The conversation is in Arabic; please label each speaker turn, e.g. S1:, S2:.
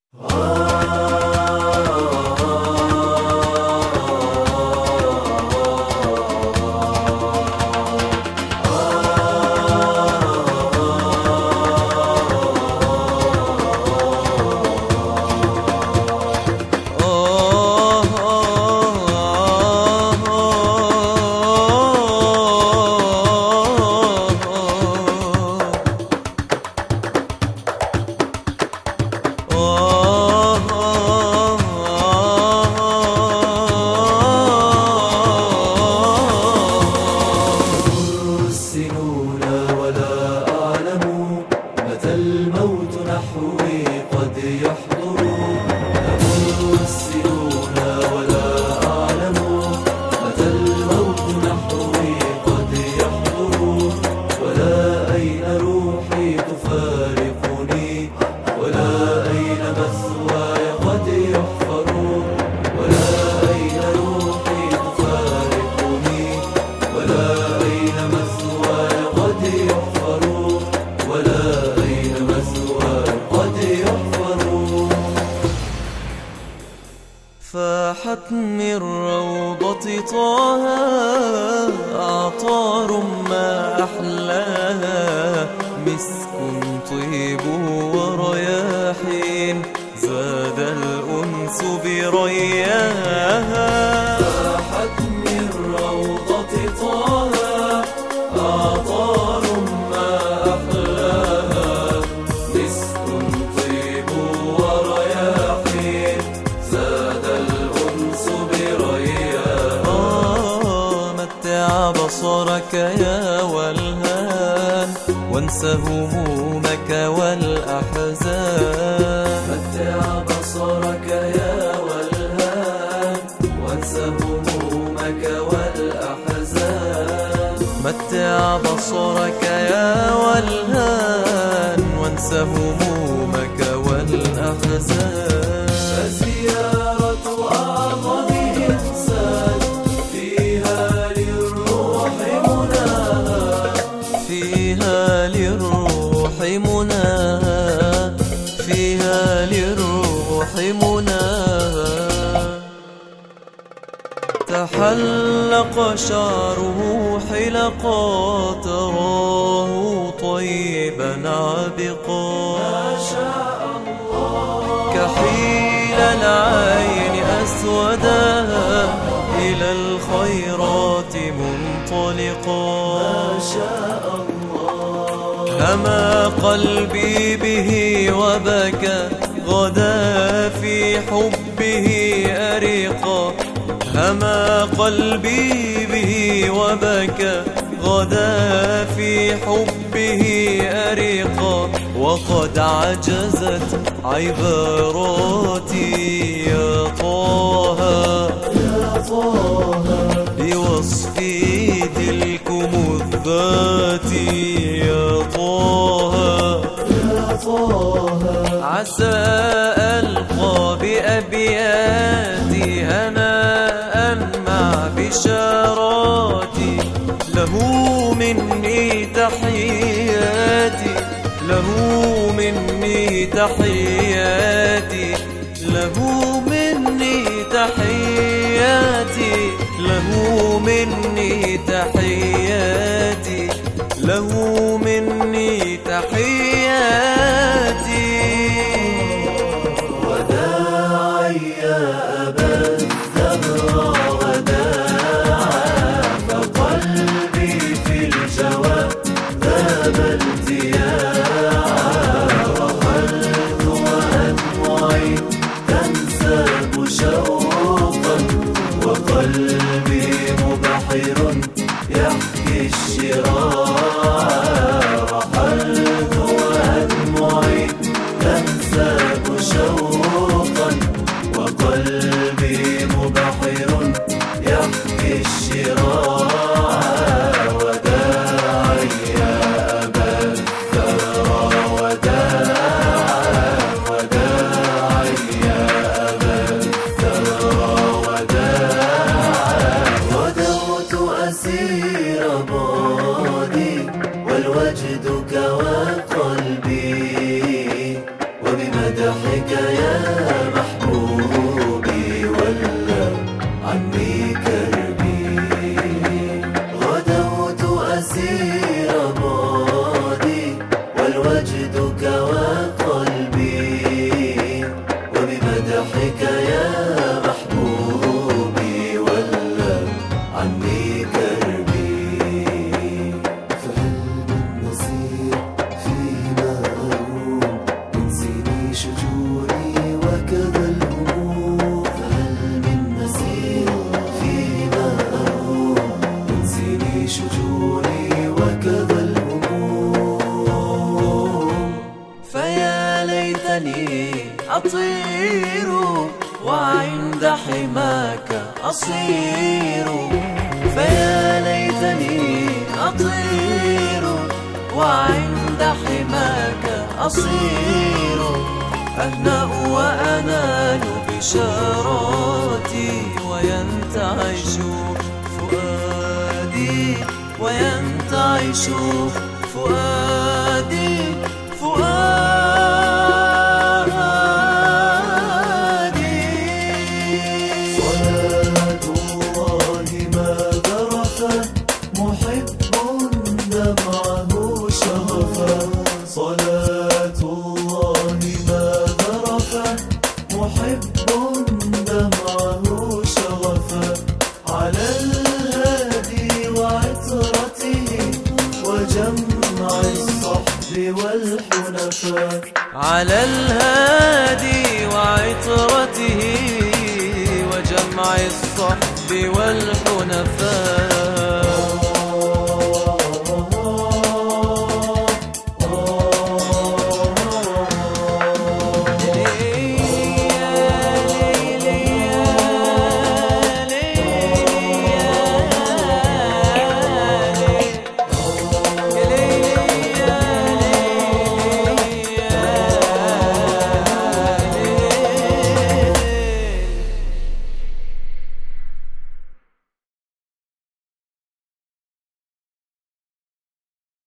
S1: الموت نحوي قد يحضر، نمر السنون ولا أعلم متى الموت نحوي قد يحضر، ولا أين روحي تفارقني، ولا أين مثواي قد يحفر، ولا أين روحي تفارقني، ولا أين مثواي قد يحفر، ولا
S2: فاحت من روضة طه أعطار ما أحلاها، مسك طيب ورياحين زاد الأنس برياها.
S1: فاحت من روضة طه أعطار ما أحلاها، مسك طيب ورياحين زاد الأنس برياها.
S2: متع بصرك يا والهان وانسى همومك والأحزان،
S1: متع بصرك يا والهان وانسى همومك والأحزان،
S2: متع بصرك يا والهان وانسى همومك والأحزان.
S1: فزيارة أعظم إنسان فيها للروح مناها،
S2: فيها للروح مناها، فيها للروح مناها. تحلق شعره حلقا تراه طيبا عبقا،
S1: ما شاء الله
S2: كحيل العين أسودها إلى الخيرات منطلقا،
S1: ما شاء الله.
S2: هما قلبي به وبكى غدا في حبه أريقا، هما قلبي به وبكى غدا في حبه أريقا، وقد عجزت عباراتي يا طه بوصف تلكم الذات يا طه. عسى ألقى بأبياتي هناء مع بشاراتي، له مني تحياتي، له مني تحياتي، له مني تحياتي، له مني تحياتي، له مني تحياتي.
S1: وداعي يا أبا الزهراء وداعا، فقلبي في الجوى ذاب التياعا، وقلت وأدمعي تنساب شوقا، وقلبي مبحر بمدحك يا محبوبي ولا عني كربي. غدوت أسير بعدي والوجد كوى قلبي، وبمدحك يا محبوبي ولا عني كربي. فهل من نسير فيما أروم ينسيني شجوني وكذا الهموم. فهل من نسير فيما أروم ينسيني شجوني وكذا الهموم.
S2: فيا ليتني أطير وعند حماك أصير. فيا ليتني أطير وعند حماك أصير. أهنأ وأنال بشاراتي وينتعش فؤادي، وينتعش فؤادي فؤادي.
S1: صلاة الله ما ذرفا محب دمعه شغفا. صلاة الله ما ذرفا محب دمعه شغفا. على الهادي وعطرته وجمع الصحب والحنفاء.
S2: على الهادي وعطرته وجمع الصحب والحنفاء.